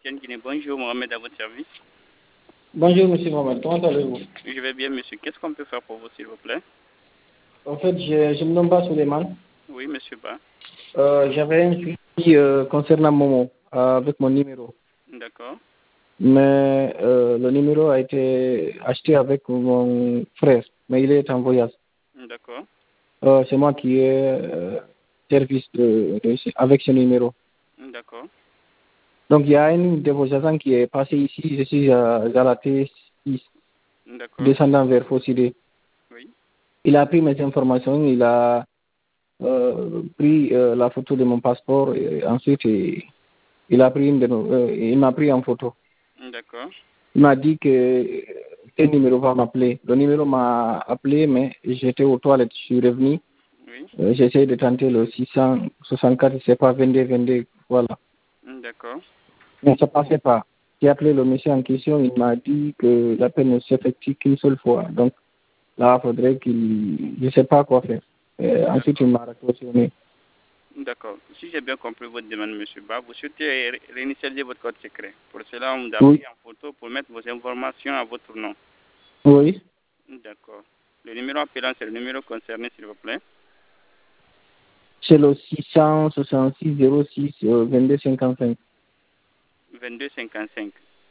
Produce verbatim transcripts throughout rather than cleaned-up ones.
M T N Guinée. Bonjour, Mohamed, à votre service. Bonjour, monsieur Mohamed. Comment allez-vous? Je vais bien, monsieur. Qu'est-ce qu'on peut faire pour vous, s'il vous plaît? En fait, je, je me nomme pas Souleymane. Oui, monsieur Ba. Euh, J'avais un souci euh, concernant Momo euh, avec mon numéro. D'accord. Mais euh, le numéro a été acheté avec mon frère, mais il est en voyage. D'accord. Euh, C'est moi qui ai euh, service de, de- avec ce numéro. D'accord. Donc, il y a une de vos agents qui est passée ici. Je suis à, à la T six, D'accord. descendant vers Fossidé. Oui. Il a pris mes informations, il a euh, pris euh, la photo de mon passeport et ensuite il, il a pris une de nos- euh, il m'a pris en photo. D'accord. Il m'a dit que quel numéro va m'appeler. Le numéro m'a appelé, mais j'étais aux toilettes, je suis revenu. Oui. Euh, J'essaie de tenter le six cent soixante-quatre, c'est pas vingt-deux, vingt-deux, voilà. D'accord. Mais ça passait pas. J'ai appelé le monsieur en question, il m'a dit que l'appel ne s'effectue qu'une seule fois. Donc là, il faudrait qu'il, je sais pas quoi faire. Euh, ensuite, il m'a raccroché. D'accord. Si j'ai bien compris votre demande, monsieur Ba, vous souhaitez ré- réinitialiser votre code secret. Pour cela, on vous a Oui. pris en photo pour mettre vos informations à votre nom. Oui. D'accord. Le numéro appelant, c'est le numéro concerné, s'il vous plaît. C'est le six cent soixante-six zéro six euh, vingt-deux cinquante-cinq. vingt-deux cinquante-cinq.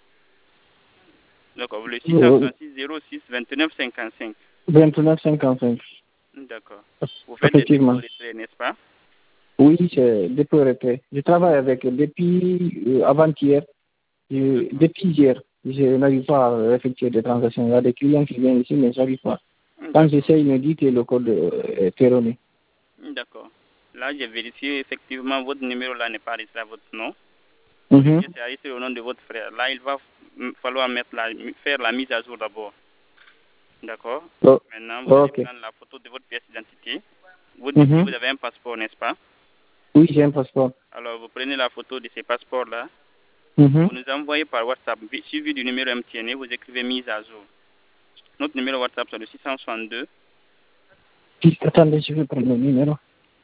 D'accord. Le six cent Euh, soixante-six zéro six vingt-neuf cinquante-cinq. vingt-neuf cinquante-cinq. D'accord. Vous faites des Effectivement. dépôts retraits, n'est-ce pas? Oui, c'est depuis retrait. Je travaille avec depuis euh, avant-hier. Je- Depuis hier, je n'arrive pas à effectuer des transactions. Il y a des clients qui viennent ici, mais je n'arrive pas. Quand j'essaie, il me dit que le code euh, est erroné. D'accord. Là, j'ai vérifié, effectivement, votre numéro là n'est pas enregistré à votre nom. Mhm. C'est enregistré au nom de votre frère. Là, il va f- falloir mettre la, faire la mise à jour d'abord. D'accord. Oh, Maintenant, vous allez ok. prendre la photo de votre pièce d'identité. Vous dites que Mhm. vous avez un passeport, n'est-ce pas? Oui, j'ai un passeport. Alors, vous prenez la photo de ces passeports-là. Mhm. Vous nous envoyez par WhatsApp, vi- suivi du numéro M T N, et vous écrivez mise à jour. Notre numéro WhatsApp, c'est le six cent soixante-deux. Puis, attendez, je vais prendre le numéro.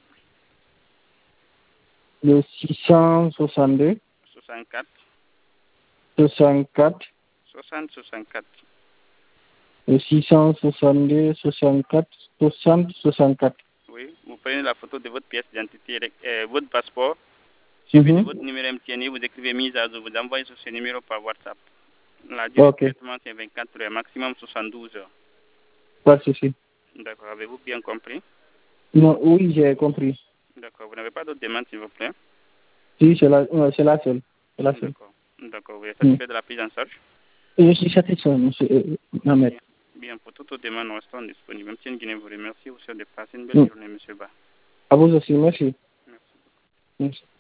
Le six cent soixante-deux, soixante-quatre. soixante-quatre, soixante soixante-quatre. le six cent soixante-deux, soixante-quatre, soixante, soixante-quatre. Oui, vous prenez la photo de votre pièce d'identité, euh, votre passeport, suivi de Mhm. votre numéro M T N, et vous écrivez mise à jour, vous envoyez sur ce numéro par WhatsApp. La durée de Ok, traitement, c'est vingt-quatre heures, maximum soixante-douze heures. pas de souci. D'accord, avez-vous bien compris? Non, oui, j'ai compris. D'accord, vous n'avez pas d'autres demandes, s'il vous plaît? Oui, c'est la, ouais, c'est la seule. C'est la seule. D'accord, d'accord, vous êtes Mm. satisfait de la prise en charge? Je suis satisfait, monsieur euh, Mohamed. Bien, bien, pour toutes vos demandes, nous restons disponibles. M T N Guinée vous remercie, vous souhaite de passer une belle Mm. journée, monsieur Ba. À vous aussi, merci. Merci. Merci.